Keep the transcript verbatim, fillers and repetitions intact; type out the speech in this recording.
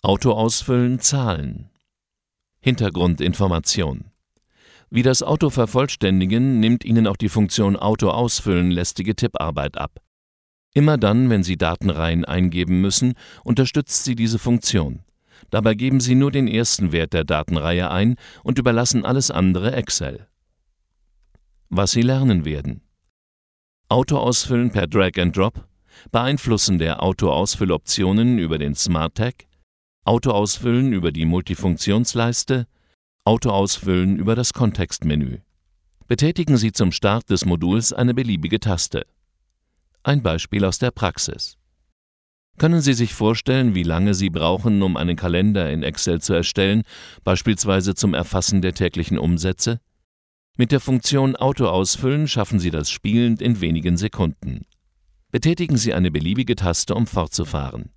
Auto ausfüllen, Zahlen. Hintergrundinformation. Wie das Auto vervollständigen, nimmt Ihnen auch die Funktion Auto ausfüllen lästige Tipparbeit ab. Immer dann, wenn Sie Datenreihen eingeben müssen, unterstützt sie diese Funktion. Dabei geben Sie nur den ersten Wert der Datenreihe ein und überlassen alles andere Excel. Was Sie lernen werden: Auto ausfüllen per Drag and Drop, Beeinflussen der Auto-Ausfülloptionen über den Smart Tag, Auto ausfüllen über die Multifunktionsleiste, Auto ausfüllen über das Kontextmenü. Betätigen Sie zum Start des Moduls eine beliebige Taste. Ein Beispiel aus der Praxis. Können Sie sich vorstellen, wie lange Sie brauchen, um einen Kalender in Excel zu erstellen, beispielsweise zum Erfassen der täglichen Umsätze? Mit der Funktion Auto ausfüllen schaffen Sie das spielend in wenigen Sekunden. Betätigen Sie eine beliebige Taste, um fortzufahren.